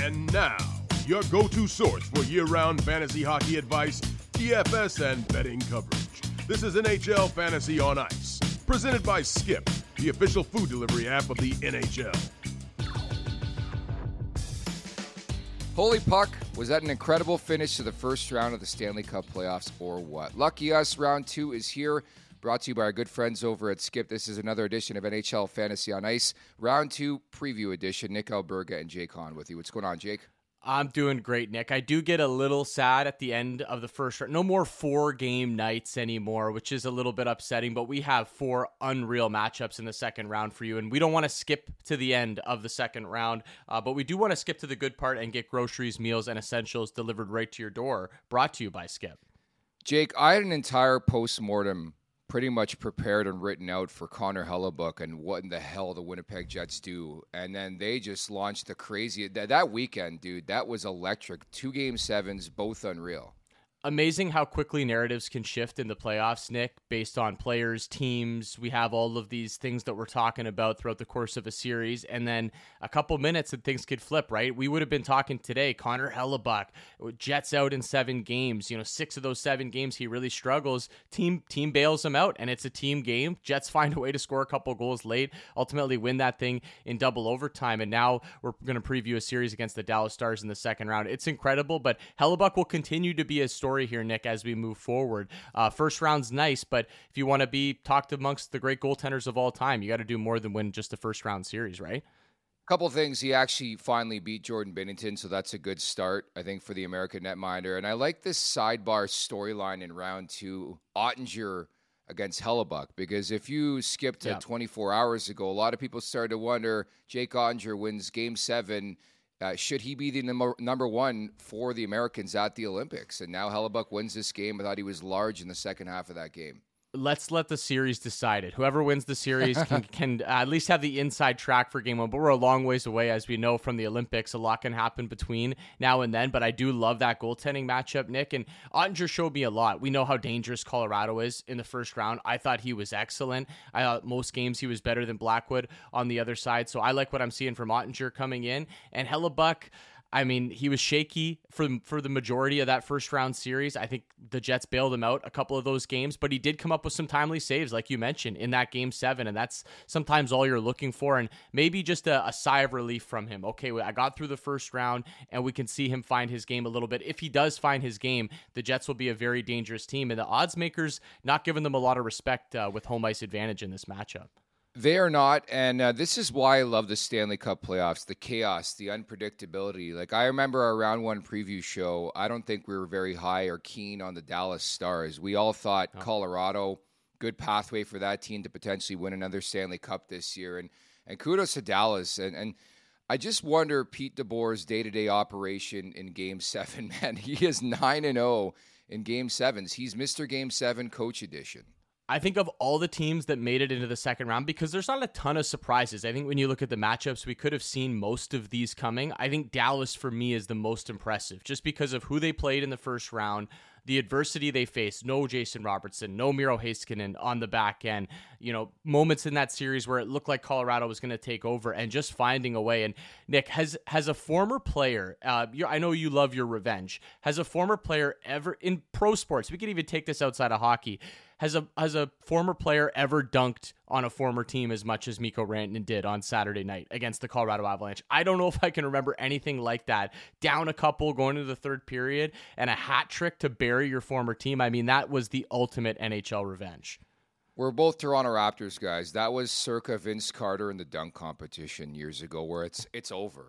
And now, your go-to source for year-round fantasy hockey advice, DFS, and betting coverage. This is NHL Fantasy on Ice, presented by Skip, the official food delivery app of the NHL. Holy puck, was that an incredible finish to the first round of the Stanley Cup playoffs or what? Lucky us, round 2 is here, brought to you by our good friends over at Skip. This is another edition of NHL Fantasy on Ice, round 2 preview edition. Nick Alberga and Jake Hahn with you. What's going on, Jake? I'm doing great, Nick. I do get a little sad at the end of the first round. No more 4-game nights anymore, which is a little bit upsetting, but we have 4 unreal matchups in the second round for you, and we don't want to skip to the end of the second round, but we do want to skip to the good part and get groceries, meals, and essentials delivered right to your door, brought to you by Skip. Jake, I had an entire post-mortem pretty much prepared and written out for Connor Hellebuyck and what in the hell the Winnipeg Jets do. And then they just launched the crazy... That weekend, dude, that was electric. 2 Game 7s, both unreal. Amazing how quickly narratives can shift in the playoffs, Nick, based on players, teams. We have all of these things that we're talking about throughout the course of a series, and then a couple minutes and things could flip, right? We would have been talking today, Connor Hellebuyck, Jets out in 7 games. 6 of those 7 games he really struggles. Team bails him out, and it's a team game. Jets find a way to score a couple goals late, ultimately win that thing in double overtime, and now we're going to preview a series against the Dallas Stars in the second round. It's incredible, but Hellebuyck will continue to be a story here, Nick, as we move forward. First round's nice, but if you want to be talked amongst the great goaltenders of all time, you got to do more than win just the first round series, right? Couple things. He actually finally beat Jordan Binnington, so that's a good start, I think, for the American netminder. And I like this sidebar storyline in round 2, Ottinger against Hellebuyck, because if you skip to 24 hours ago, a lot of people started to wonder, Jake Ottinger wins Game 7, should he be the number 1 for the Americans at the Olympics? And now Hellebuyck wins this game. I thought he was large in the second half of that game. Let's let the series decide it. Whoever wins the series can at least have the inside track for game 1, but we're a long ways away. As we know from the Olympics, a lot can happen between now and then, but I do love that goaltending matchup, Nick, and Ottinger showed me a lot. We know how dangerous Colorado is in the first round. I thought he was excellent. I thought most games he was better than Blackwood on the other side, so I like what I'm seeing from Ottinger coming in, and Hellebuyck, I mean, he was shaky for the majority of that first round series. I think the Jets bailed him out a couple of those games, but he did come up with some timely saves, like you mentioned, in that Game 7, and that's sometimes all you're looking for, and maybe just a sigh of relief from him. Okay, I got through the first round, and we can see him find his game a little bit. If he does find his game, the Jets will be a very dangerous team, and the odds makers not giving them a lot of respect with home ice advantage in this matchup. They are not, and this is why I love the Stanley Cup playoffs, the chaos, the unpredictability. Like, I remember our round 1 preview show, I don't think we were very high or keen on the Dallas Stars. We all thought Colorado, good pathway for that team to potentially win another Stanley Cup this year, and kudos to Dallas. And I just wonder Pete DeBoer's day-to-day operation in Game 7, man. He is 9-0 in Game 7s. He's Mr. Game 7 Coach Edition. I think of all the teams that made it into the second round, because there's not a ton of surprises. I think when you look at the matchups, we could have seen most of these coming. I think Dallas, for me, is the most impressive, just because of who they played in the first round, the adversity they faced. No Jason Robertson, no Miro Heiskanen on the back end. Moments in that series where it looked like Colorado was going to take over, and just finding a way. And Nick, has a former player, I know you love your revenge, has a former player ever, in pro sports, we could even take this outside of hockey, has a former player ever dunked on a former team as much as Mikko Rantanen did on Saturday night against the Colorado Avalanche? I don't know if I can remember anything like that. Down a couple going into the third period and a hat trick to bury your former team. I mean, that was the ultimate NHL revenge. We're both Toronto Raptors guys. That was circa Vince Carter in the dunk competition years ago, where it's over.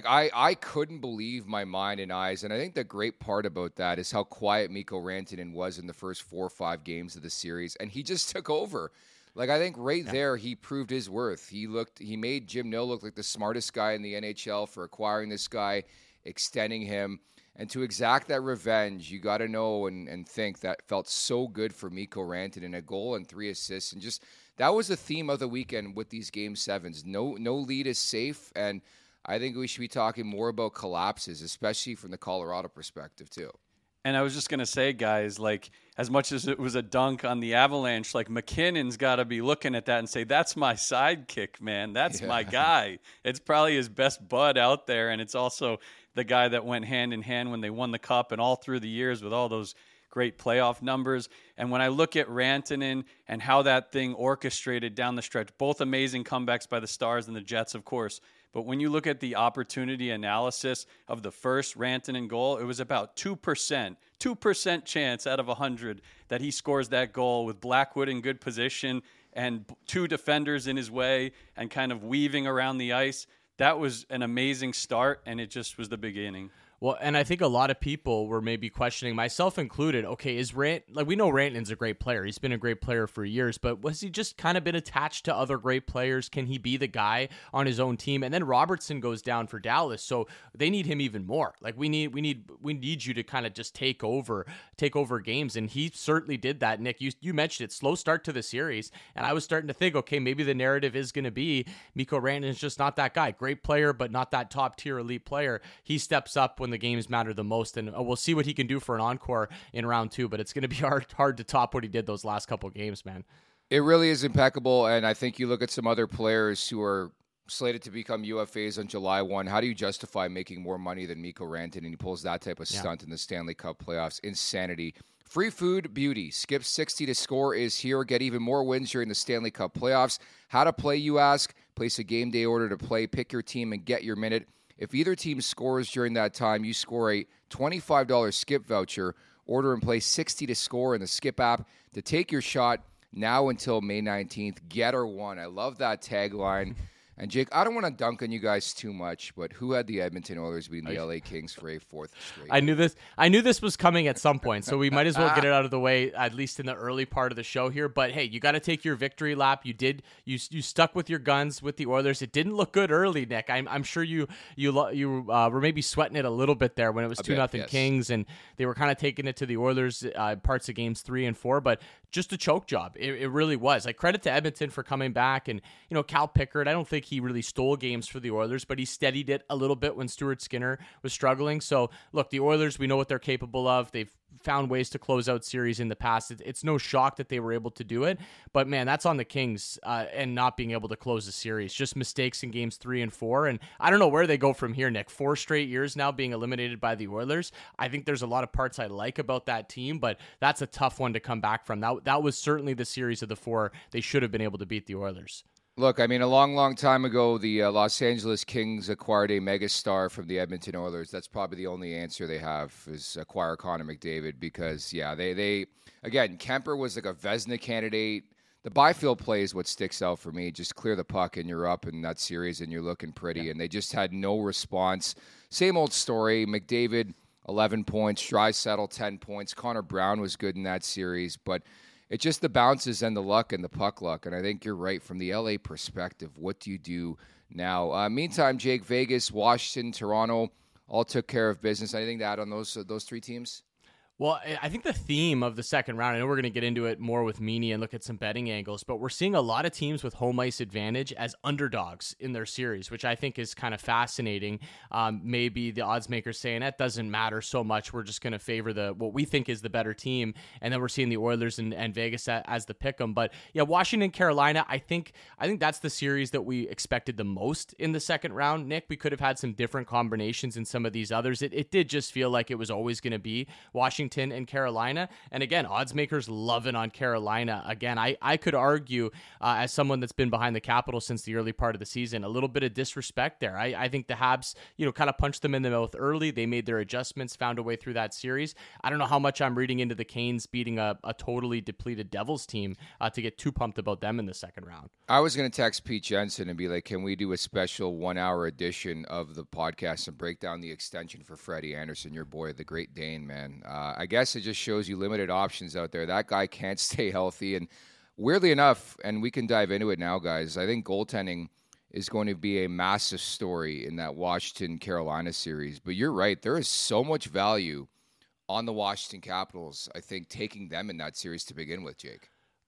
I couldn't believe my mind and eyes, and I think the great part about that is how quiet Mikko Rantanen was in the first 4 or 5 games of the series, and he just took over. I think there he proved his worth. He made Jim Nill look like the smartest guy in the NHL for acquiring this guy, extending him. And to exact that revenge, you got to know and think that felt so good for Mikko Rantanen, a goal and 3 assists. And just that was the theme of the weekend with these Game 7s. No lead is safe, and I think we should be talking more about collapses, especially from the Colorado perspective, too. And I was just going to say, guys, like, as much as it was a dunk on the Avalanche, like, McKinnon's got to be looking at that and say, that's my sidekick, man. That's my guy. It's probably his best bud out there, and it's also the guy that went hand in hand when they won the Cup and all through the years with all those great playoff numbers. And when I look at Rantanen and how that thing orchestrated down the stretch, both amazing comebacks by the Stars and the Jets, of course, but when you look at the opportunity analysis of the first Rantanen goal, it was about 2% chance out of 100 that he scores that goal with Blackwood in good position and two defenders in his way and kind of weaving around the ice. That was an amazing start, and it just was the beginning. Well, and I think a lot of people were maybe questioning, myself included, okay, we know Rantanen's a great player. He's been a great player for years, but was he just kind of been attached to other great players? Can he be the guy on his own team? And then Robertson goes down for Dallas, so they need him even more. Like we need you to kind of just take over games, and he certainly did that. Nick, you mentioned it, slow start to the series, and I was starting to think, okay, maybe the narrative is going to be Mikko Rantanen's just not that guy. Great player, but not that top tier elite player. He steps up when the games matter the most, and we'll see what he can do for an encore in round 2, but it's going to be hard to top what he did those last couple games, man. It really is impeccable, and I think you look at some other players who are slated to become UFAs on July 1. How do you justify making more money than Mikko Rantanen? And he pulls that type of stunt in the Stanley Cup playoffs. Insanity. Free food beauty. Skip 60 to score is here. Get even more wins during the Stanley Cup playoffs. How to play, you ask? Place a game day order to play. Pick your team and get your minute. If either team scores during that time, you score a $25 Skip voucher. Order and play 60 to score in the Skip app to take your shot now until May 19th. Get her one. I love that tagline. And Jake, I don't want to dunk on you guys too much, but who had the Edmonton Oilers beating the LA Kings for a fourth straight? I knew this was coming at some point, so we might as well get it out of the way, at least in the early part of the show here. But hey, you got to take your victory lap. You stuck with your guns with the Oilers. It didn't look good early, Nick. I'm sure you were maybe sweating it a little bit there when it was 2-0 Kings, and they were kind of taking it to the Oilers parts of games 3 and 4, but just a choke job. It really was. Like, credit to Edmonton for coming back, and Cal Pickard, I don't think he really stole games for the Oilers, but he steadied it a little bit when Stuart Skinner was struggling. So look, the Oilers, we know what they're capable of. They've found ways to close out series in the past. It's no shock that they were able to do it, but man, that's on the Kings and not being able to close the series. Just mistakes in games 3 and 4, and I don't know where they go from here, Nick. 4 straight years now being eliminated by the Oilers. I think there's a lot of parts I like about that team, but that's a tough one to come back from. That was certainly the series of the 4 they should have been able to beat the Oilers. Look, I mean, a long, long time ago, the Los Angeles Kings acquired a megastar from the Edmonton Oilers. That's probably the only answer they have is acquire Connor McDavid because, yeah, they again, Kemper was like a Vezina candidate. The Byfield play is what sticks out for me. Just clear the puck and you're up in that series and you're looking pretty. Yeah. And they just had no response. Same old story. McDavid, 11 points. Draisaitl, 10 points. Connor Brown was good in that series, but it's just the bounces and the luck and the puck luck. And I think you're right. From the LA perspective, what do you do now? Meantime, Jake, Vegas, Washington, Toronto all took care of business. Anything to add on those 3 teams? Well, I think the theme of the second round, I know we're going to get into it more with Meany and look at some betting angles, but we're seeing a lot of teams with home ice advantage as underdogs in their series, which I think is kind of fascinating. Maybe the odds makers saying that doesn't matter so much. We're just going to favor what we think is the better team. And then we're seeing the Oilers and Vegas as the pick 'em. But yeah, Washington, Carolina, I think that's the series that we expected the most in the second round. Nick, we could have had some different combinations in some of these others. It did just feel like it was always going to be Washington and Carolina. And again, odds makers loving on Carolina. Again, I could argue as someone that's been behind the Capitals since the early part of the season, a little bit of disrespect there. I think the Habs, kind of punched them in the mouth early. They made their adjustments, found a way through that series. I don't know how much I'm reading into the Canes beating a totally depleted Devils team to get too pumped about them in the second round. I was going to text Pete Jensen and be like, can we do a special 1-hour edition of the podcast and break down the extension for Freddie Anderson, your boy, the Great Dane, man. I guess it just shows you limited options out there. That guy can't stay healthy. And weirdly enough, and we can dive into it now, guys, I think goaltending is going to be a massive story in that Washington-Carolina series. But you're right. There is so much value on the Washington Capitals, I think, taking them in that series to begin with, Jake.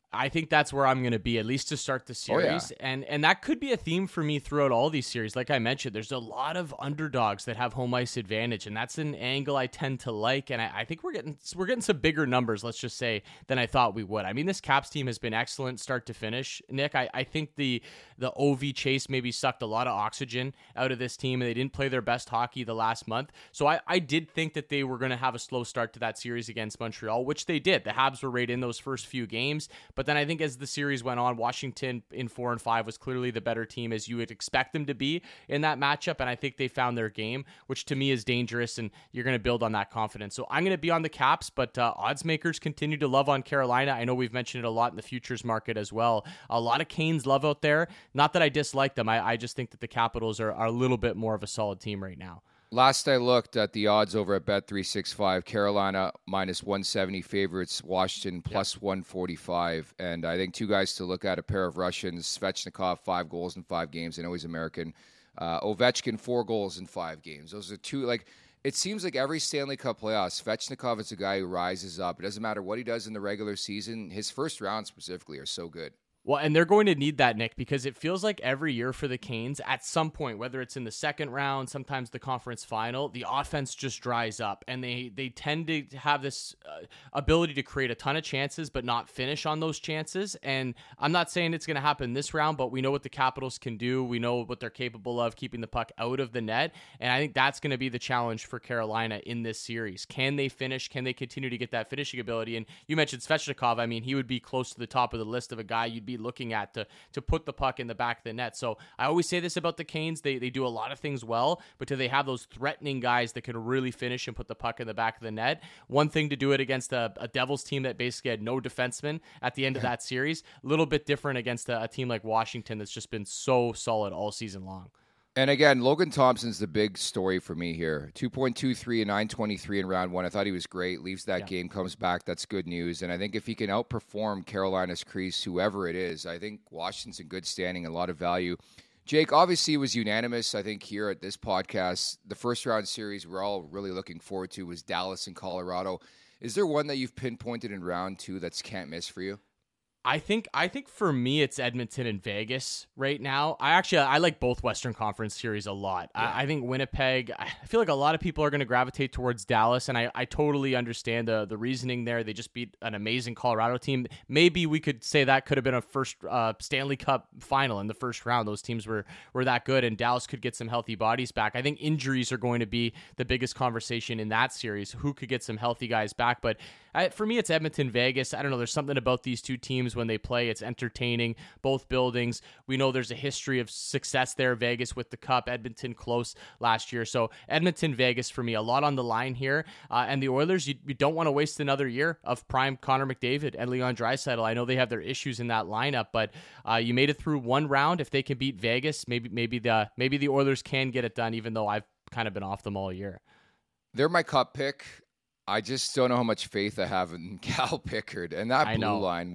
I think that's where I'm going to be, at least to start the series. And that could be a theme for me throughout all these series. Like I mentioned, there's a lot of underdogs that have home ice advantage, and that's an angle I tend to like. And I think we're getting some bigger numbers, let's just say, than I thought we would. I mean, this Caps team has been excellent start to finish, Nick. I think the OV chase maybe sucked a lot of oxygen out of this team, and they didn't play their best hockey the last month. So I did think that they were going to have a slow start to that series against Montreal, which they did. The Habs were right in those first few games. But then I think as the series went on, Washington in 4 and 5 was clearly the better team, as you would expect them to be in that matchup. And I think they found their game, which to me is dangerous, and you're going to build on that confidence. So I'm going to be on the Caps, but odds makers continue to love on Carolina. I know we've mentioned it a lot in the futures market as well. A lot of Canes love out there. Not that I dislike them. I just think that the Capitals are a little bit more of a solid team right now. Last I looked at the odds over at Bet365, Carolina minus 170 favorites, Washington plus 145. And I think two guys to look at, a pair of Russians, Svechnikov, 5 goals in 5 games. I know he's American. Ovechkin, 4 goals in 5 games. Those are two, like, it seems like every Stanley Cup playoff, Svechnikov is a guy who rises up. It doesn't matter what he does in the regular season. His first round specifically are so good. Well, and they're going to need that, Nick, because it feels like every year for the Canes, at some point, whether it's in the second round, sometimes the conference final, the offense just dries up, and they tend to have this ability to create a ton of chances, but not finish on those chances. And I'm not saying it's going to happen this round, but we know what the Capitals can do. We know what they're capable of, keeping the puck out of the net. And I think that's going to be the challenge for Carolina in this series. Can they finish? Can they continue to get that finishing ability? And you mentioned Svechnikov. I mean, he would be close to the top of the list of a guy you'd be looking at to put the puck in the back of the net. So I always say this about the Canes. They do a lot of things well, but do they have those threatening guys that can really finish and put the puck in the back of the net? One thing to do it against a Devils team that basically had no defensemen at the end of that series. A little bit different against a team like Washington that's just been so solid all season long. And again, Logan Thompson's the big story for me here. 2.23 and 923 in round 1. I thought he was great. Leaves that game, comes back. That's good news. And I think if he can outperform Carolina's crease, whoever it is, I think Washington's in good standing, a lot of value. Jake, obviously it was unanimous, I think, here at this podcast. The first round series we're all really looking forward to was Dallas and Colorado. Is there one that you've pinpointed in round 2 that's can't miss for you? I think for me it's Edmonton and Vegas right now. I like both Western Conference series a lot. Yeah. I think Winnipeg, I feel like a lot of people are going to gravitate towards Dallas, and I totally understand the reasoning there. They just beat an amazing Colorado team. Maybe we could say that could have been a first Stanley Cup final in the first round. Those teams were that good, and Dallas could get some healthy bodies back. I think injuries are going to be the biggest conversation in that series. Who could get some healthy guys back? But for me, it's Edmonton, Vegas. I don't know. There's something about these two teams when they play. It's entertaining. Both buildings. We know there's a history of success there. Vegas with the Cup. Edmonton close last year. So Edmonton, Vegas for me. A lot on the line here. And the Oilers, you don't want to waste another year of prime Connor McDavid and Leon Draisaitl. I know they have their issues in that lineup, but you made it through one round. If they can beat Vegas, maybe the Oilers can get it done, even though I've kind of been off them all year. They're my Cup pick. I just don't know how much faith I have in Cal Pickard. And that blue line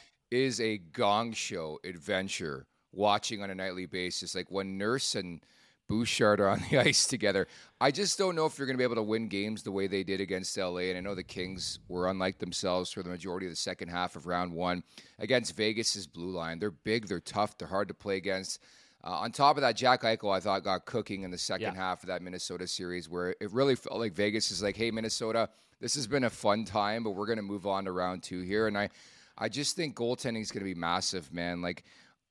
is a gong show adventure watching on a nightly basis. Like when Nurse and Bouchard are on the ice together, I just don't know if you're going to be able to win games the way they did against LA. And I know the Kings were unlike themselves for the majority of the second half of round 1 against Vegas's blue line. They're big, they're tough, they're hard to play against. On top of that, Jack Eichel, I thought, got cooking in the second half of that Minnesota series, where it really felt like Vegas is like, hey, Minnesota, this has been a fun time, but we're going to move on to round 2 here. And I just think goaltending is going to be massive, man. Like,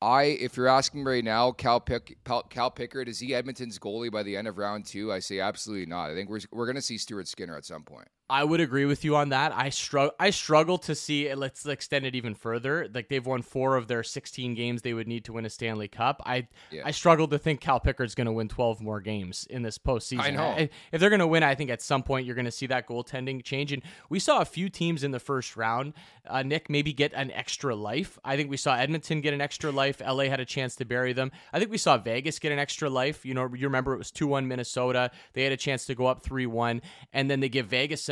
if you're asking me right now, Cal Pickard, is he Edmonton's goalie by the end of round 2? I say absolutely not. I think we're going to see Stuart Skinner at some point. I would agree with you on that. I struggle to see it. Let's extend it even further. Like, they've won 4 of their 16 games they would need to win a Stanley Cup. I struggle to think Cal Pickard's going to win 12 more games in this postseason. I know. If they're going to win, I think at some point you're going to see that goaltending change. And we saw a few teams in the first round, Nick, maybe get an extra life. I think we saw Edmonton get an extra life. LA had a chance to bury them. I think we saw Vegas get an extra life. You remember it was 2-1 Minnesota. They had a chance to go up 3-1, and then they give Vegas some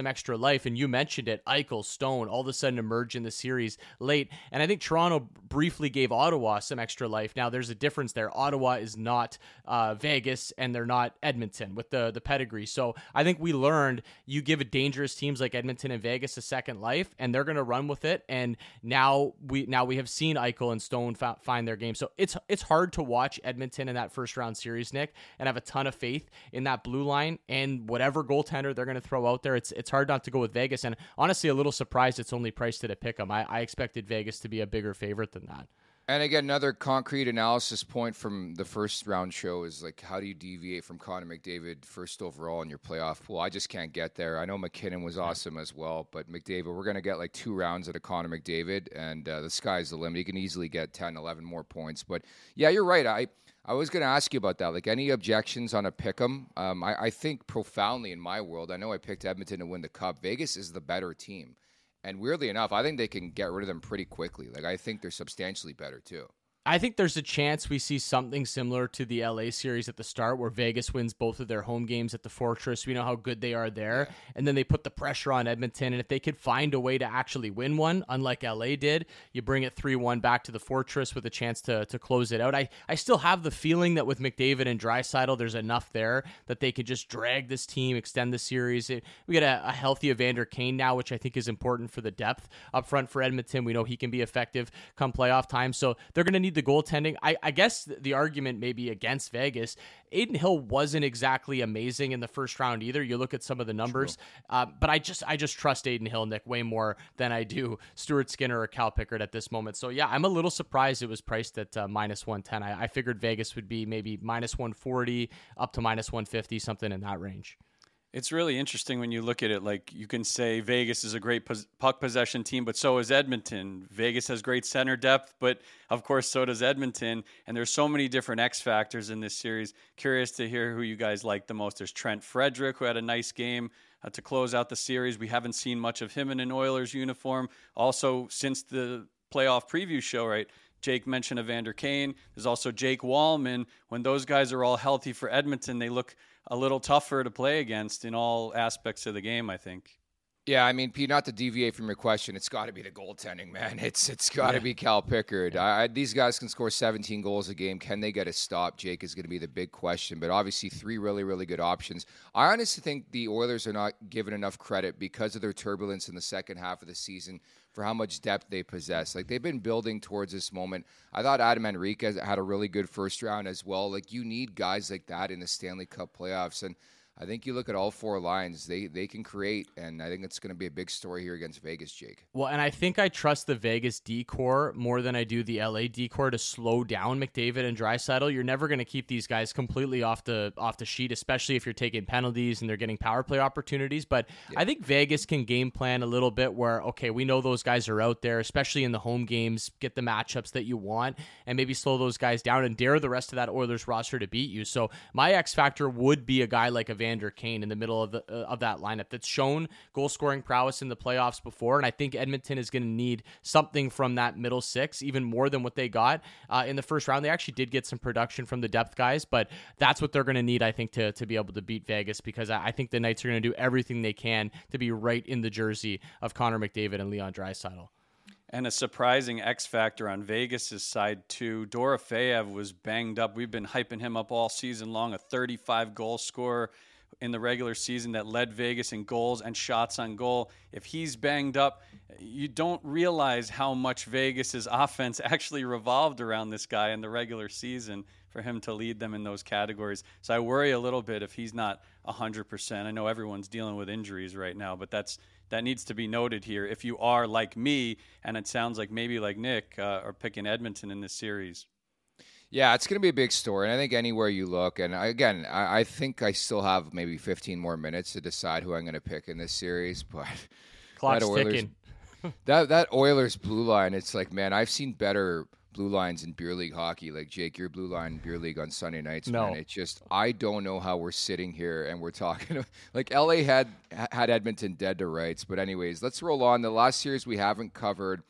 extra life. And you mentioned it, Eichel, Stone, all of a sudden emerge in the series late. And I think Toronto briefly gave Ottawa some extra life. Now, there's a difference there. Ottawa is not Vegas, and they're not Edmonton with the pedigree. So I think we learned you give dangerous teams like Edmonton and Vegas a second life, and they're going to run with it. And now we have seen Eichel and Stone find their game. So it's hard to watch Edmonton in that first round series, Nick, and have a ton of faith in that blue line and whatever goaltender they're going to throw out there. It's hard not to go with Vegas, and honestly, a little surprised it's only priced at a pick 'em. I expected Vegas to be a bigger favorite than that. And again, another concrete analysis point from the first round show is like, how do you deviate from Connor McDavid first overall in your playoff pool? I just can't get there. I know McKinnon was awesome as well, but McDavid, we're going to get like 2 rounds out of Connor McDavid, and the sky's the limit. He can easily get 10, 11 more points. But yeah, you're right. I was going to ask you about that. Like, any objections on a pick'em? I think profoundly in my world, I know I picked Edmonton to win the Cup. Vegas is the better team. And weirdly enough, I think they can get rid of them pretty quickly. Like, I think they're substantially better, too. I think there's a chance we see something similar to the LA series at the start, where Vegas wins both of their home games at the Fortress. We know how good they are there. Yeah. And then they put the pressure on Edmonton. And if they could find a way to actually win one, unlike LA did, you bring it 3-1 back to the Fortress with a chance to close it out. I still have the feeling that with McDavid and Draisaitl, there's enough there that they could just drag this team, extend the series. We get a healthy Evander Kane now, which I think is important for the depth up front for Edmonton. We know he can be effective come playoff time. So they're going to need the goaltending. I guess the argument may be against Vegas. Adin Hill wasn't exactly amazing in the first round either. You look at some of the numbers, but I just trust Adin Hill, Nick, way more than I do Stuart Skinner or Cal Pickard at this moment. So yeah, I'm a little surprised it was priced at -110. I figured Vegas would be maybe -140 up to -150, something in that range. It's really interesting when you look at it. Like, you can say Vegas is a great puck possession team, but so is Edmonton. Vegas has great center depth, but of course so does Edmonton. And there's so many different X factors in this series. Curious to hear who you guys like the most. There's Trent Frederick, who had a nice game to close out the series. We haven't seen much of him in an Oilers uniform. Also, since the playoff preview show, right? Jake mentioned Evander Kane. There's also Jake Wallman. When those guys are all healthy for Edmonton, they look a little tougher to play against in all aspects of the game, I think. Yeah, I mean, Pete, not to deviate from your question, it's got to be the goaltending, man. It's got to be Cal Pickard. These guys can score 17 goals a game. Can they get a stop? Jake is going to be the big question. But obviously, 3 really, really good options. I honestly think the Oilers are not given enough credit because of their turbulence in the second half of the season for how much depth they possess. Like, they've been building towards this moment. I thought Adam Henrique had a really good first round as well. Like, you need guys like that in the Stanley Cup playoffs. And I think you look at all 4 lines, they can create, and I think it's going to be a big story here against Vegas, Jake. Well, and I think I trust the Vegas D-core more than I do the LA D-core to slow down McDavid and Draisaitl. You're never going to keep these guys completely off the sheet, especially if you're taking penalties and they're getting power play opportunities. But I think Vegas can game plan a little bit where, okay, we know those guys are out there, especially in the home games, get the matchups that you want, and maybe slow those guys down and dare the rest of that Oilers roster to beat you. So my X factor would be a guy like Evander Kane in the middle of that lineup that's shown goal-scoring prowess in the playoffs before, and I think Edmonton is going to need something from that middle 6, even more than what they got in the first round. They actually did get some production from the depth guys, but that's what they're going to need, I think, to be able to beat Vegas, because I think the Knights are going to do everything they can to be right in the jersey of Connor McDavid and Leon Draisaitl. And a surprising X factor on Vegas' side, too. Dorofeyev was banged up. We've been hyping him up all season long, a 35-goal scorer in the regular season that led Vegas in goals and shots on goal. If he's banged up, you don't realize how much Vegas's offense actually revolved around this guy in the regular season for him to lead them in those categories. So I worry a little bit if he's not 100%. I know everyone's dealing with injuries right now, but that needs to be noted here. If you are like me, and it sounds like maybe like Nick, are picking Edmonton in this series. Yeah, it's going to be a big story, and I think anywhere you look, and again, I think I still have maybe 15 more minutes to decide who I'm going to pick in this series, but clock's ticking. that Oilers blue line, it's like, man, I've seen better blue lines in beer league hockey. Like, Jake, your blue line beer league on Sunday nights, man. It's just, I don't know how we're sitting here and we're talking like LA had Edmonton dead to rights, but anyways, let's roll on. The last series we haven't covered.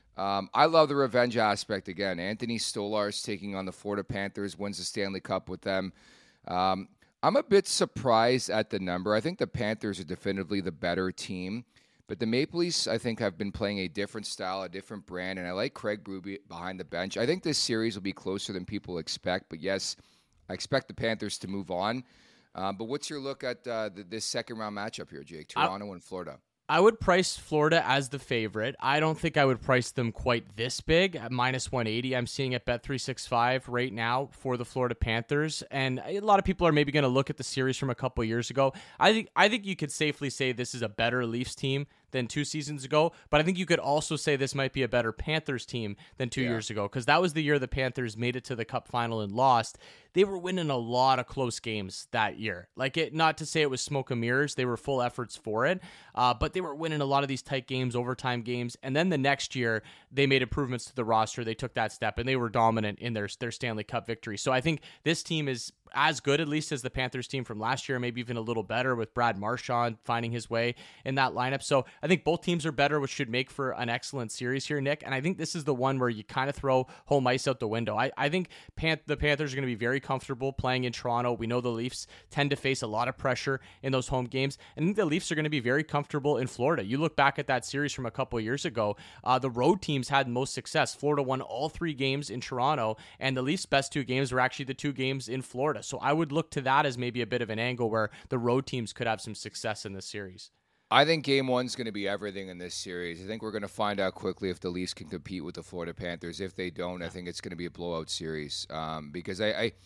I love the revenge aspect again. Anthony Stolarz taking on the Florida Panthers, wins the Stanley Cup with them. I'm a bit surprised at the number. I think the Panthers are definitively the better team. But the Maple Leafs, I think, have been playing a different style, a different brand, and I like Craig Berube behind the bench. I think this series will be closer than people expect, but yes, I expect the Panthers to move on. But what's your look at this second-round matchup here, Jake? Toronto and Florida. I would price Florida as the favorite. I don't think I would price them quite this big at minus 180. I'm seeing at Bet365 right now for the Florida Panthers. And a lot of people are maybe going to look at the series from a couple years ago. I think you could safely say this is a better Leafs team than 2 seasons ago, but I think you could also say this might be a better Panthers team than 2 years ago, because that was the year the Panthers made it to the Cup final and lost. They were winning a lot of close games that year. Not to say it was smoke and mirrors, they were full efforts for it, but they were winning a lot of these tight games, overtime games, and then the next year they made improvements to the roster. They took that step, and they were dominant in their Stanley Cup victory. So I think this team is as good, at least, as the Panthers team from last year, maybe even a little better with Brad Marchand finding his way in that lineup. So I think both teams are better, which should make for an excellent series here, Nick. And I think this is the one where you kind of throw home ice out the window. I think the Panthers are going to be very comfortable playing in Toronto. We know the Leafs tend to face a lot of pressure in those home games. And I think the Leafs are going to be very comfortable in Florida. You look back at that series from a couple of years ago, the road teams had most success. Florida won all 3 games in Toronto, and the Leafs' best 2 games were actually the 2 games in Florida. So I would look to that as maybe a bit of an angle where the road teams could have some success in this series. I think game 1's going to be everything in this series. I think we're going to find out quickly if the Leafs can compete with the Florida Panthers. If they don't, I think it's going to be a blowout series because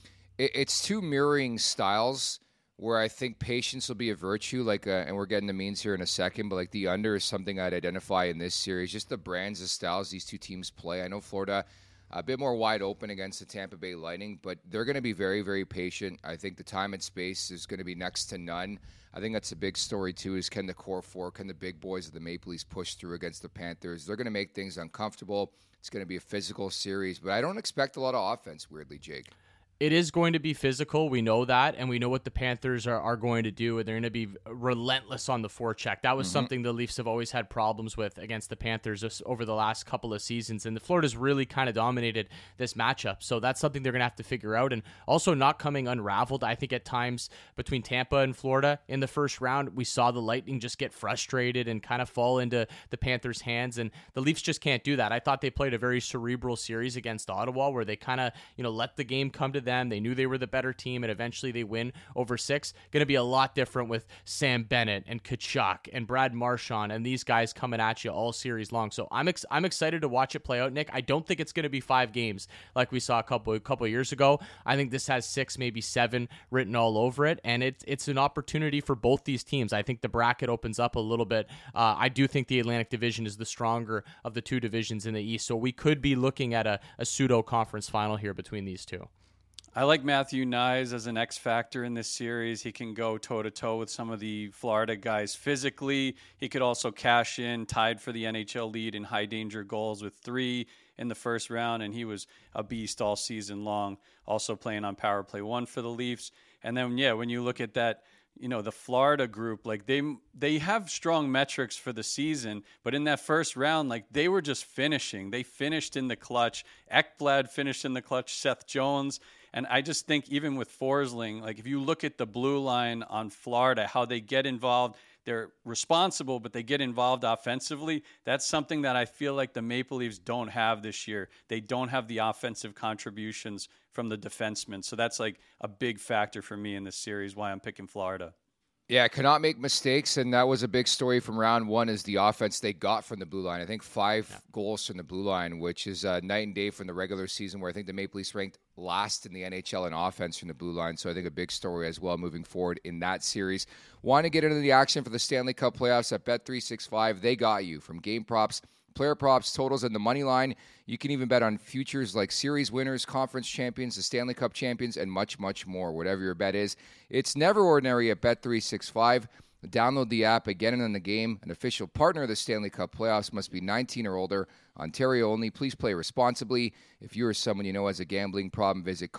it's 2 mirroring styles where I think patience will be a virtue. And we're getting the means here in a second, but the under is something I'd identify in this series. Just the brands of styles these 2 teams play. I know Florida a bit more wide open against the Tampa Bay Lightning, but they're going to be very, very patient. I think the time and space is going to be next to none. I think that's a big story, too, is can the core 4, can the big boys of the Maple Leafs push through against the Panthers? They're going to make things uncomfortable. It's going to be a physical series, but I don't expect a lot of offense, weirdly, Jake. It is going to be physical. We know that, and we know what the Panthers are going to do. They're going to be relentless on the forecheck. That was something the Leafs have always had problems with against the Panthers over the last couple of seasons, and the Florida's really kind of dominated this matchup. So that's something they're going to have to figure out, and also not coming unraveled. I think at times between Tampa and Florida in the first round, we saw the Lightning just get frustrated and kind of fall into the Panthers' hands, and the Leafs just can't do that. I thought they played a very cerebral series against Ottawa where they kind of let the game come to them. They knew they were the better team, and eventually they win over 6. Going to be a lot different with Sam Bennett and Tkachuk and Brad Marchand and these guys coming at you all series long. So I'm excited to watch it play out, Nick. I don't think it's going to be 5 games like we saw a couple years ago. I think this has 6, maybe 7 written all over it, and it's an opportunity for both these teams. I think the bracket opens up a little bit. I do think the Atlantic Division is the stronger of the 2 divisions in the East, so we could be looking at a pseudo-conference final here between these 2. I like Matthew Knies as an X factor in this series. He can go toe-to-toe with some of the Florida guys physically. He could also cash in, tied for the NHL lead in high-danger goals with 3 in the first round, and he was a beast all season long, also playing on Power Play 1 for the Leafs. And then, when you look at that, the Florida group, they have strong metrics for the season, but in that first round, they were just finishing. They finished in the clutch. Ekblad finished in the clutch, Seth Jones. And I just think even with Forsling, if you look at the blue line on Florida, how they get involved, they're responsible, but they get involved offensively. That's something that I feel like the Maple Leafs don't have this year. They don't have the offensive contributions from the defensemen. So that's a big factor for me in this series, why I'm picking Florida. Yeah, cannot make mistakes, and that was a big story from round 1 is the offense they got from the blue line. I think 5 goals from the blue line, which is night and day from the regular season where I think the Maple Leafs ranked last in the NHL in offense from the blue line. So I think a big story as well moving forward in that series. Want to get into the action for the Stanley Cup playoffs at Bet365. They got you from game props, player props, totals, and the money line. You can even bet on futures like series winners, conference champions, the Stanley Cup champions, and much, much more. Whatever your bet is, it's never ordinary at Bet365. Download the app, get in on the game. An official partner of the Stanley Cup playoffs, must be 19 or older. Ontario only. Please play responsibly. If you or someone you know has a gambling problem, visit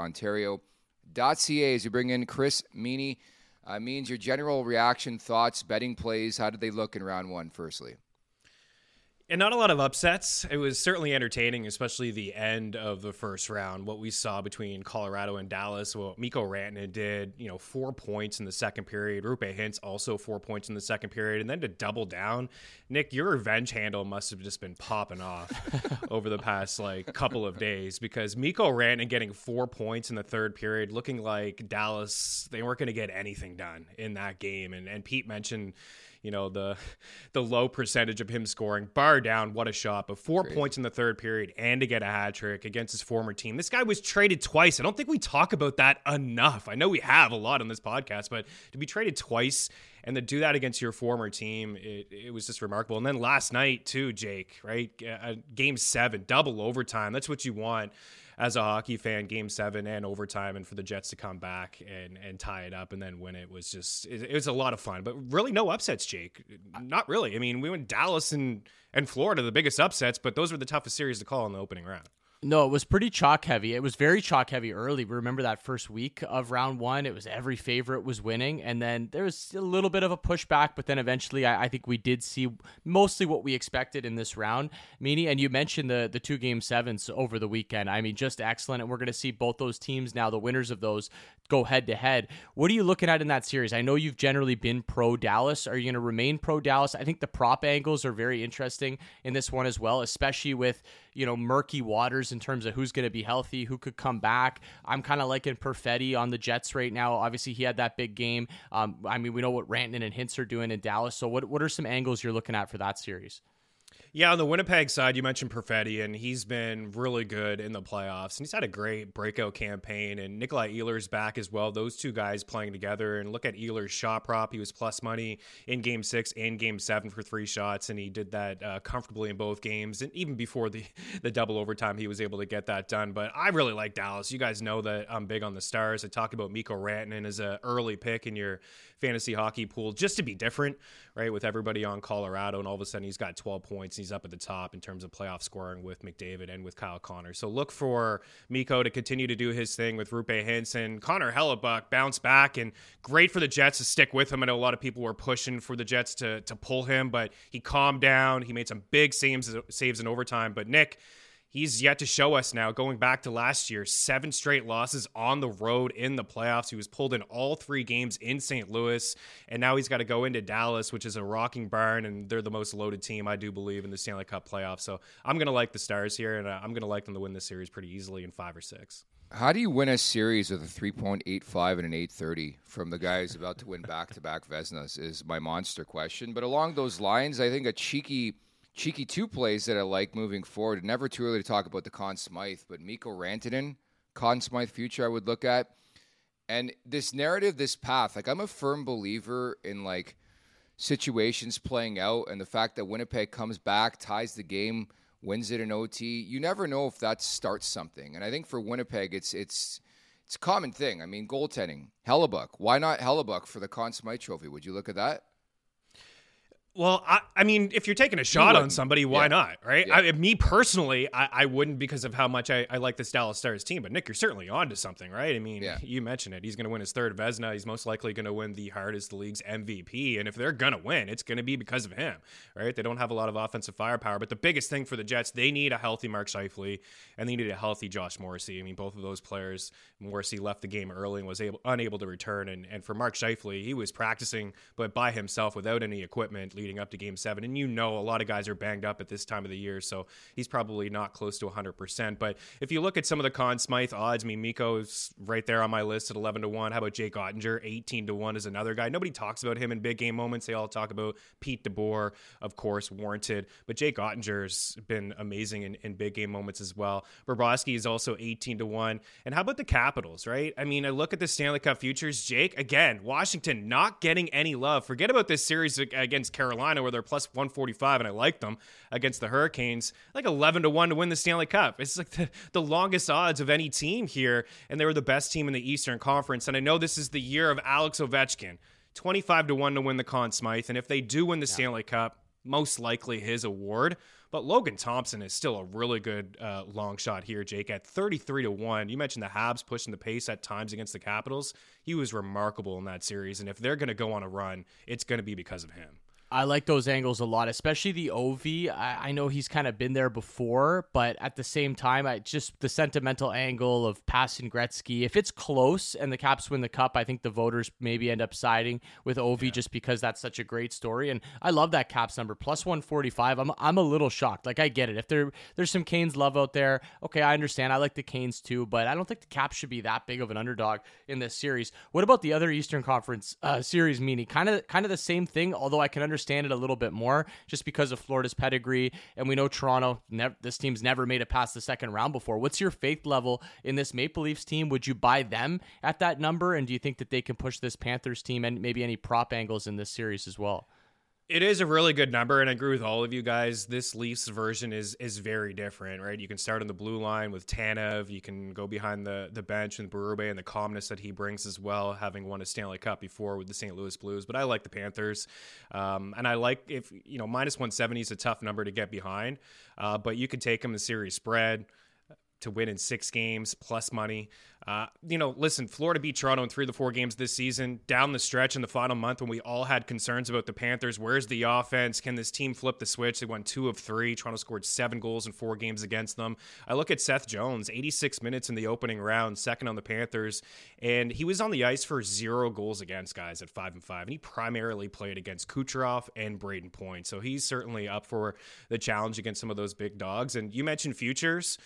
ConnexOntario.ca as you bring in Chris Meany. Means your general reaction, thoughts, betting plays. How did they look in round 1, firstly? And not a lot of upsets. It was certainly entertaining, especially the end of the first round. What we saw between Colorado and Dallas, what Mikko Rantanen did, 4 points in the second period. Roope Hintz also 4 points in the second period. And then to double down, Nick, your revenge handle must have just been popping off over the past couple of days, because Mikko Rantanen getting 4 points in the third period, looking like Dallas, they weren't going to get anything done in that game. And Pete mentioned the low percentage of him scoring. Bar down, what a shot. But 4 points in the third period and to get a hat trick against his former team. This guy was traded twice. I don't think we talk about that enough. I know we have a lot on this podcast, but to be traded twice and to do that against your former team, it was just remarkable. And then last night too, Jake, right? Game 7, double overtime. That's what you want as a hockey fan, game 7 and overtime, and for the Jets to come back and tie it up and then win it was just, it was a lot of fun. But really no upsets, Jake. Not really. I mean, we went Dallas and Florida, the biggest upsets, but those were the toughest series to call in the opening round. No, it was pretty chalk heavy. It was very chalk heavy early. Remember that first week of round 1? It was every favorite was winning, and then there was a little bit of a pushback, but then eventually I think we did see mostly what we expected in this round. Meanie, and you mentioned the 2 game 7s over the weekend. I mean, just excellent, and we're going to see both those teams now, the winners of those, go head to head. What are you looking at in that series? I know you've generally been pro Dallas. Are you going to remain pro Dallas? I think the prop angles are very interesting in this one as well, especially with murky waters in terms of who's going to be healthy, who could come back. I'm kind of liking Perfetti on the Jets right now. Obviously, he had that big game. I mean, we know what Rantanen and Hintz are doing in Dallas. So what are some angles you're looking at for that series? Yeah, on the Winnipeg side, you mentioned Perfetti, and he's been really good in the playoffs, and he's had a great breakout campaign, and Nikolai Ehlers back as well. Those two guys playing together, and look at Ehlers' shot prop. He was plus money in Game 6 and Game 7 for 3 shots, and he did that comfortably in both games, and even before the double overtime, he was able to get that done. But I really like Dallas. You guys know that I'm big on the Stars. I talked about Mikko Rantanen as an early pick in your fantasy hockey pool just to be different, right, with everybody on Colorado, and all of a sudden he's got 12 points. He's up at the top in terms of playoff scoring with McDavid and with Kyle Connor. So look for Mikko to continue to do his thing with Roope Hintz, and Connor Hellebuyck bounce back, and great for the Jets to stick with him. I know a lot of people were pushing for the Jets to pull him, but he calmed down. He made some big saves in overtime. But Nick, he's yet to show us now, going back to last year, 7 straight losses on the road in the playoffs. He was pulled in all 3 games in St. Louis, and now he's got to go into Dallas, which is a rocking barn, and they're the most loaded team, I do believe, in the Stanley Cup playoffs. So I'm going to like the Stars here, and I'm going to like them to win this series pretty easily in 5 or 6. How do you win a series with a 3.85 and an 830 from the guy who's about to win back-to-back Vezinas is my monster question. But along those lines, I think a cheeky 2 plays that I like moving forward. Never too early to talk about the Conn Smythe, but Mikko Rantanen, Conn Smythe future I would look at. And this narrative, this path, I'm a firm believer in situations playing out, and the fact that Winnipeg comes back, ties the game, wins it in OT. You never know if that starts something. And I think for Winnipeg, it's a common thing. I mean, goaltending, Hellebuyck. Why not Hellebuyck for the Conn Smythe Trophy? Would you look at that? Well, I mean, if you're taking a shot on somebody, why not, right? Yeah. Me personally, I wouldn't, because of how much I like this Dallas Stars team. But Nick, you're certainly onto something, right? I mean, You mentioned it. He's going to win his 3rd Vezina. He's most likely going to win the Hardest the League's MVP. And if they're going to win, it's going to be because of him, right? They don't have a lot of offensive firepower. But the biggest thing for the Jets, they need a healthy Mark Scheifele, and they need a healthy Josh Morrissey. I mean, both of those players, Morrissey left the game early and was unable to return. And for Mark Scheifele, he was practicing, but by himself without any equipment leading up to Game 7. And a lot of guys are banged up at this time of the year, so he's probably not close to 100%. But if you look at some of the Conn Smythe odds, I mean, Mikko's right there on my list at 11-1. How about Jake Ottinger? 18-1 is another guy. Nobody talks about him in big game moments. They all talk about Pete DeBoer, of course, warranted. But Jake Ottinger's been amazing in big game moments as well. Bobrovsky is also 18-1. And how about the Capitals, right? I mean, I look at the Stanley Cup futures. Jake, again, Washington not getting any love. Forget about this series against Carolina where they're plus 145, and I like them against the Hurricanes, 11-1 to win the Stanley Cup. It's the longest odds of any team here, and they were the best team in the Eastern Conference. And I know this is the year of Alex Ovechkin, 25-1 to win the Conn Smythe, and if they do win the Stanley Cup, most likely his award. But Logan Thompson is still a really good long shot here, Jake, at 33-1. You mentioned the Habs pushing the pace at times against the Capitals. He was remarkable in that series, and if they're going to go on a run, it's going to be because of him. I like those angles a lot, especially the Ovi. I know he's kind of been there before, but at the same time, just the sentimental angle of passing Gretzky. If it's close and the Caps win the Cup, I think the voters maybe end up siding with Ovi just because that's such a great story. And I love that Caps number, plus 145. I'm a little shocked. Like, I get it. If there's some Canes love out there, okay, I understand. I like the Canes too, but I don't think the Caps should be that big of an underdog in this series. What about the other Eastern Conference series, Meanie? Kind of the same thing, although I can understand it a little bit more just because of Florida's pedigree, and we know Toronto, this team's never made it past the second round before. What's your faith level in this Maple Leafs team? Would you buy them at that number, and do you think that they can push this Panthers team and maybe any prop angles in this series as well? It is a really good number, and I agree with all of you guys. This Leafs version is very different, right? You can start on the blue line with Tanev. You can go behind the bench with Berube and the calmness that he brings as well, having won a Stanley Cup before with the St. Louis Blues. But I like the Panthers, and I like if minus 170 is a tough number to get behind, but you could take them the series spread to win in 6 games plus money. Listen, Florida beat Toronto in 3 of the 4 games this season. Down the stretch in the final month when we all had concerns about the Panthers, where's the offense? Can this team flip the switch? They won 2 of 3. Toronto scored 7 goals in 4 games against them. I look at Seth Jones, 86 minutes in the opening round, second on the Panthers, and he was on the ice for 0 goals against, guys, at 5-5, and he primarily played against Kucherov and Braden Point, so he's certainly up for the challenge against some of those big dogs. And you mentioned futures.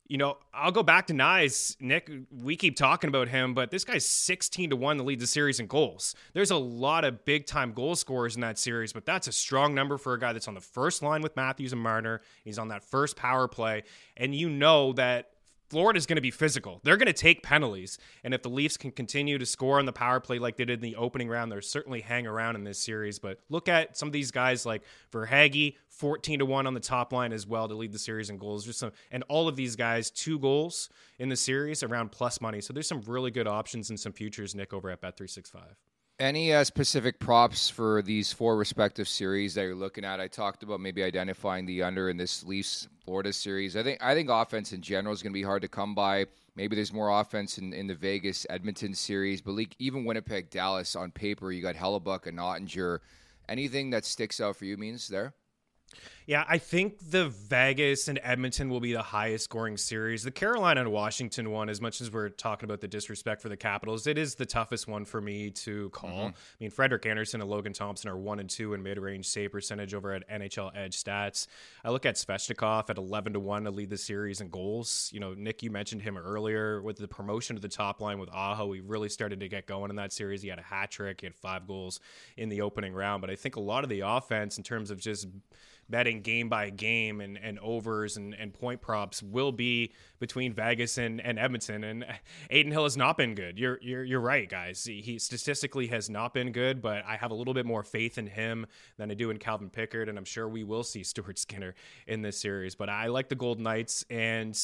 I'll go back to Nyes. Nick, we keep talking about him, but this guy's 16-1 to lead the series in goals. There's a lot of big-time goal scorers in that series, but that's a strong number for a guy that's on the first line with Matthews and Marner. He's on that first power play, and you know that Florida's going to be physical. They're going to take penalties, and if the Leafs can continue to score on the power play like they did in the opening round, they'll certainly hang around in this series. But look at some of these guys like Verhaeghe, 14-1 on the top line as well to lead the series in goals. And all of these guys, 2 goals in the series around plus money. So there's some really good options and some futures, Nick, over at Bet365. Any specific props for these 4 respective series that you're looking at? I talked about maybe identifying the under in this Leafs-Florida series. I think offense in general is going to be hard to come by. Maybe there's more offense in the Vegas-Edmonton series. But even Winnipeg-Dallas on paper, you got Hellebuck and Ottinger. Anything that sticks out for you means there? Yeah, I think the Vegas and Edmonton will be the highest scoring series. The Carolina and Washington one, as much as we're talking about the disrespect for the Capitals, it is the toughest one for me to call. Mm-hmm. I mean, Frederik Andersen and Logan Thompson are 1 and 2 in mid-range save percentage over at NHL Edge Stats. I look at Svechnikov at 11-1 to lead the series in goals. Nick, you mentioned him earlier with the promotion to the top line with Aho. He really started to get going in that series. He had a hat trick. He had 5 goals in the opening round. But I think a lot of the offense in terms of just betting game by game and overs and point props will be between Vegas and Edmonton. And Adin Hill has not been good. You're right, guys. He statistically has not been good, but I have a little bit more faith in him than I do in Calvin Pickard, and I'm sure we will see Stuart Skinner in this series. But I like the Golden Knights, and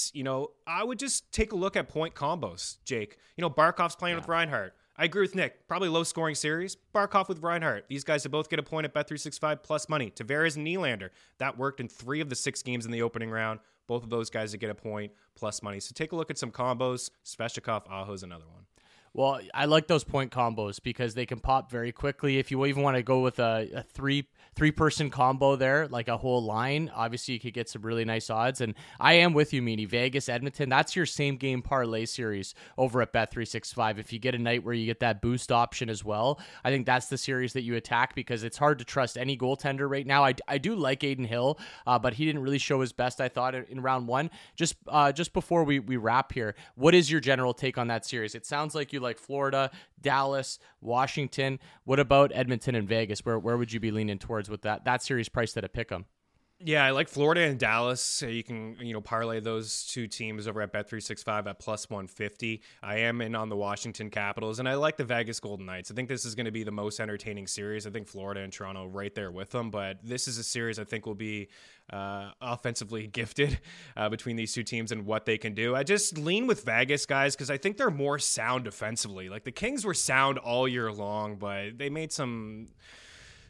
I would just take a look at point combos, Jake. Barkov's playing with Reinhart. I agree with Nick. Probably low-scoring series. Barkov with Reinhart. These guys will both get a point at Bet365 plus money. Tavares and Nylander. That worked in 3 of the 6 games in the opening round. Both of those guys to get a point plus money. So take a look at some combos. Svechnikov, Aho's another one. Well, I like those point combos because they can pop very quickly. If you even want to go with a three-person combo there, like a whole line, obviously you could get some really nice odds. And I am with you, Meanie. Vegas, Edmonton, that's your same-game parlay series over at Bet365. If you get a night where you get that boost option as well, I think that's the series that you attack because it's hard to trust any goaltender right now. I do like Adin Hill, but he didn't really show his best, I thought, in round 1. Just before we wrap here, what is your general take on that series? It sounds like you like Florida, Dallas, Washington. What about Edmonton and Vegas? Where would you be leaning towards with that series priced at a pick 'em? Yeah, I like Florida and Dallas. You can, parlay those 2 teams over at Bet365 at plus 150. I am in on the Washington Capitals, and I like the Vegas Golden Knights. I think this is going to be the most entertaining series. I think Florida and Toronto right there with them, but this is a series I think will be offensively gifted between these 2 teams and what they can do. I just lean with Vegas, guys, because I think they're more sound defensively. Like the Kings were sound all year long, but they made some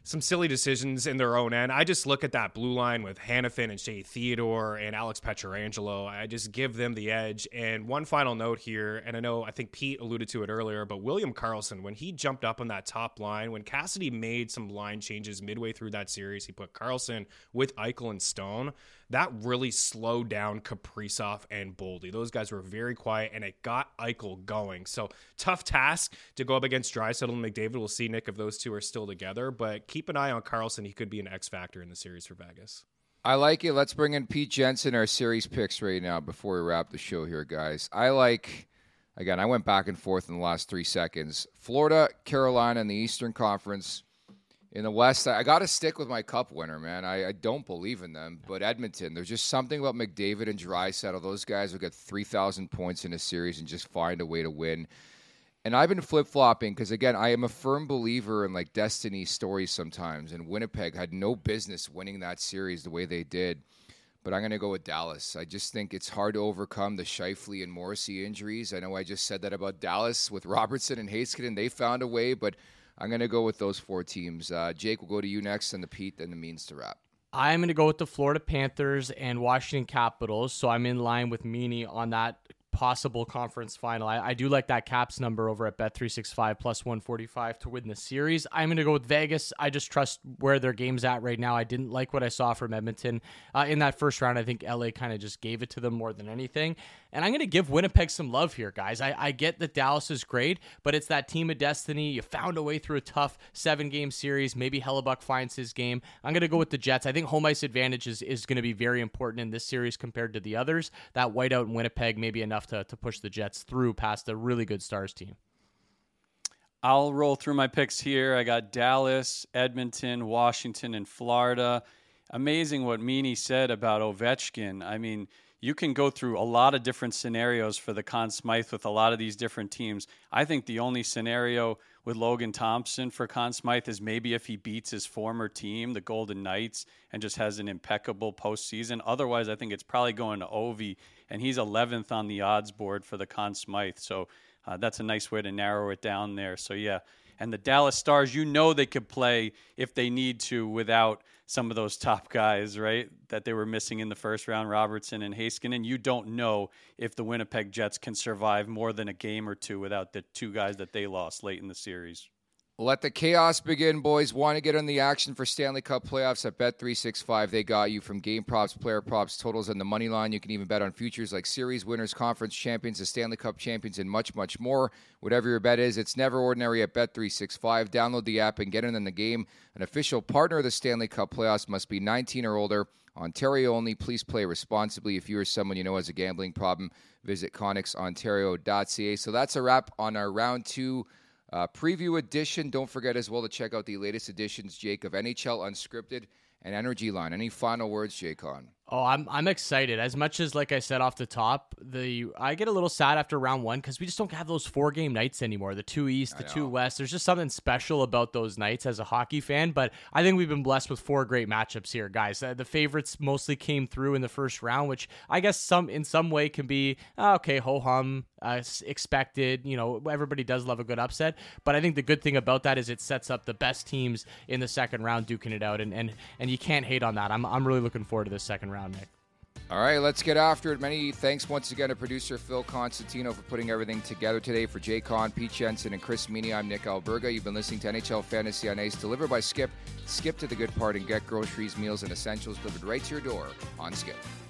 some silly decisions in their own end. I just look at that blue line with Hanifin and Shea Theodore and Alex Pietrangelo. I just give them the edge. And one final note here, and I think Pete alluded to it earlier, but William Karlsson, when he jumped up on that top line, when Cassidy made some line changes midway through that series, he put Karlsson with Eichel and Stone. That really slowed down Kaprizov and Boldy. Those guys were very quiet, and it got Eichel going. So tough task to go up against Draisaitl and McDavid. We'll see, Nick, if those two are still together. But keep an eye on Karlsson. He could be an X factor in the series for Vegas. I like it. Let's bring in Pete Jensen, our series picks right now before we wrap the show here, guys. I went back and forth in the last 3 seconds. Florida, Carolina in the Eastern Conference. In the West, I got to stick with my Cup winner, man. I don't believe in them. But Edmonton, there's just something about McDavid and Draisaitl. Those guys will get 3,000 points in a series and just find a way to win. And I've been flip-flopping because, again, I am a firm believer in, destiny stories sometimes. And Winnipeg had no business winning that series the way they did. But I'm going to go with Dallas. I just think it's hard to overcome the Scheifele and Morrissey injuries. I know I just said that about Dallas with Robertson and Heiskanen. They found a way, but I'm going to go with those 4 teams. Jake, we'll go to you next, and the Pete, and the means to wrap. I'm going to go with the Florida Panthers and Washington Capitals, so I'm in line with Meany on that possible conference final. I do like that Caps number over at Bet365 plus 145 to win the series. I'm going to go with Vegas. I just trust where their game's at right now. I didn't like what I saw from Edmonton in that first round. I think LA kind of just gave it to them more than anything. And I'm going to give Winnipeg some love here, guys. I get that Dallas is great, but it's that team of destiny. You found a way through a tough 7-game series. Maybe Hellebuck finds his game. I'm going to go with the Jets. I think home ice advantage is going to be very important in this series compared to the others. That whiteout in Winnipeg may be enough to push the Jets through past a really good Stars team. I'll roll through my picks here. I got Dallas, Edmonton, Washington, and Florida. Amazing what Meany said about Ovechkin. I mean, you can go through a lot of different scenarios for the Conn Smythe with a lot of these different teams. I think the only scenario with Logan Thompson for Conn Smythe is maybe if he beats his former team, the Golden Knights, and just has an impeccable postseason. Otherwise, I think it's probably going to Ovi, and he's 11th on the odds board for the Conn Smythe. So that's a nice way to narrow it down there. So, yeah. And the Dallas Stars, they could play if they need to without some of those top guys, right, that they were missing in the first round, Robertson and Heiskanen. You don't know if the Winnipeg Jets can survive more than a game or two without the 2 guys that they lost late in the series. Let the chaos begin, boys. Want to get on the action for Stanley Cup playoffs at Bet365. They got you from game props, player props, totals, and the money line. You can even bet on futures like series winners, conference champions, the Stanley Cup champions, and much, much more. Whatever your bet is, it's never ordinary at Bet365. Download the app and get in the game. An official partner of the Stanley Cup playoffs must be 19 or older. Ontario only. Please play responsibly. If you or someone you know has a gambling problem, visit ConnexOntario.ca. So that's a wrap on our round 2 preview edition. Don't forget as well to check out the latest editions, Jake, of NHL Unscripted and Energy Line. Any final words, Jake, on? Oh, I'm excited. As much as, like I said off the top, I get a little sad after round 1 because we just don't have those 4-game nights anymore. The 2 East, the 2 West. There's just something special about those nights as a hockey fan. But I think we've been blessed with 4 great matchups here, guys. The favorites mostly came through in the first round, which I guess in some way can be okay, ho hum, expected. Everybody does love a good upset. But I think the good thing about that is it sets up the best teams in the second round duking it out, and you can't hate on that. I'm really looking forward to this second round, Nick. All right, let's get after it. Many thanks once again to producer Phil Constantino for putting everything together today. For Jay Con, Pete Jensen, and Chris Meany, I'm Nick Alberga. You've been listening to NHL Fantasy on Ice, delivered by Skip. Skip to the good part and get groceries, meals, and essentials delivered right to your door on Skip.